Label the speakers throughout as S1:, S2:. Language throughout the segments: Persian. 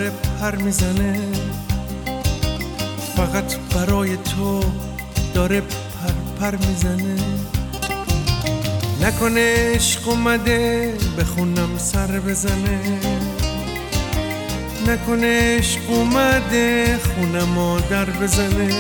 S1: داره پر میزنه، فقط برای تو داره پر میزنه. نکنه عشق اومده به خونم سر بزنه، نکنه عشق اومده خونمو در بزنه.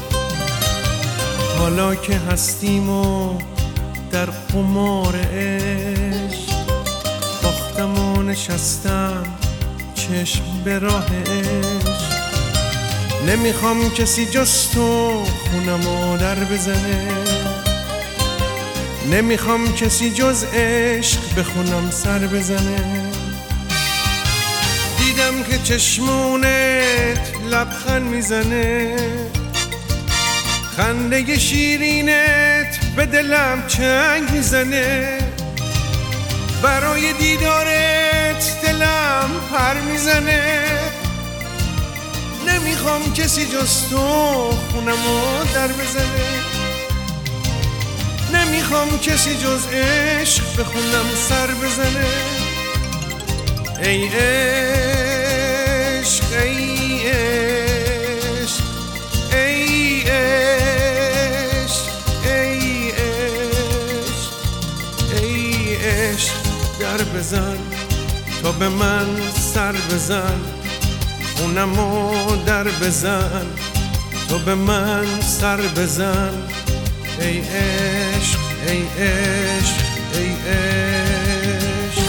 S1: حالا که هستیم و در قمار عشق، باختم و نشستم چشم به راه عشق. نمیخوام کسی جز تو خونمو در بزنه، نمیخوام کسی جز عشق به خونم سر بزنه. دیدم که چشمونت لبخند میزنه، خنده شیرینت به دلم چنگ میزنه. برای دیدارت دلم پر میزنه، نمیخوام کسی جز تو خونمو در بزنه، نمیخوام کسی جز عشق به خونم سر بزنه. ای عشق ای عشق ای عشق ای عشق ای عشق، در بزن تا به من سر بزن، خونمو در بزن تا به من سر بزن. ای عشق ای عشق ای عشق.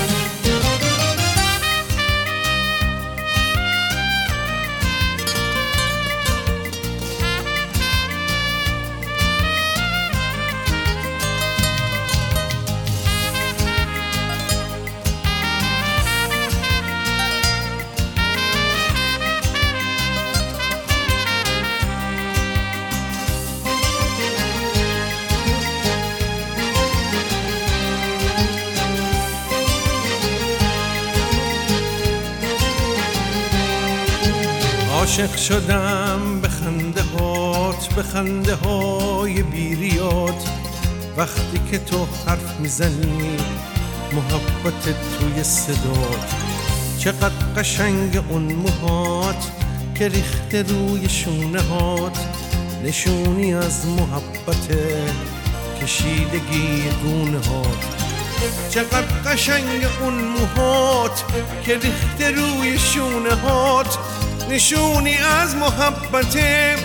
S1: عاشق شدم به خنده هات، به خنده های بیریات. وقتی که تو حرف میزنی محبت توی صدات. چقدر قشنگ اون موهات که ریخته روی شونه هات، نشونی از محبت کشیدگی گونه هات. چقدر قشنگ اون موهات که ریخته روی شونه هات، نشونی از محبت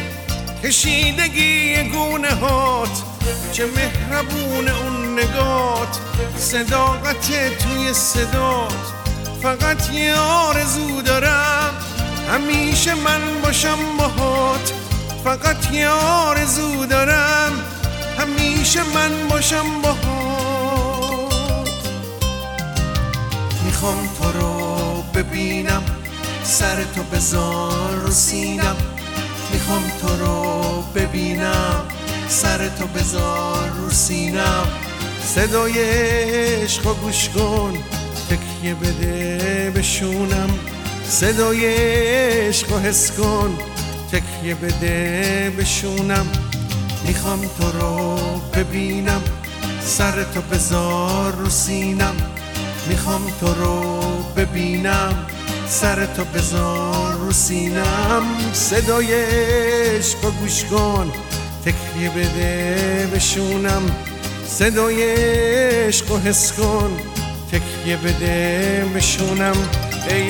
S1: کشیدگی گونه هات. چه مهربون اون نگات، صداقت توی صدات. فقط یه آرزو دارم همیشه من باشم باهات، فقط یه آرزو دارم همیشه من باشم باهات. میخوام تو رو ببینم، سر تو بذار رو سینم. میخوام تو رو ببینم، سر تو بذار رو سینم. صدای عشق رو گوش کن، تکیه بده بشونم. صدای عشق رو حس کن، تکیه بده بشونم. میخوام تو رو ببینم، سر تو بذار رو سینم. میخوام تو رو ببینم، سر تو بذار رو سینم. صدای عشق رو گوش کن، تکیه بده بشونم. صدای عشق رو حس کن، تکیه بده بشونم. ای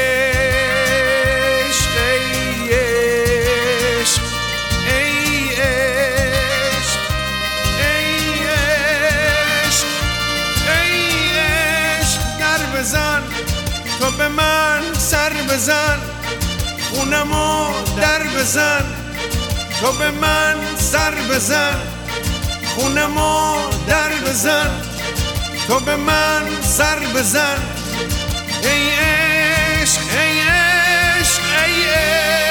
S1: عشق ای عشق ای عشق ای عشق ای عشق، در بزن تو به من سر بزن، خونمو در بزن تو به من سر بزن، خونمو در بزن تو به من سر بزن. ای عشق ای عشق ای عشق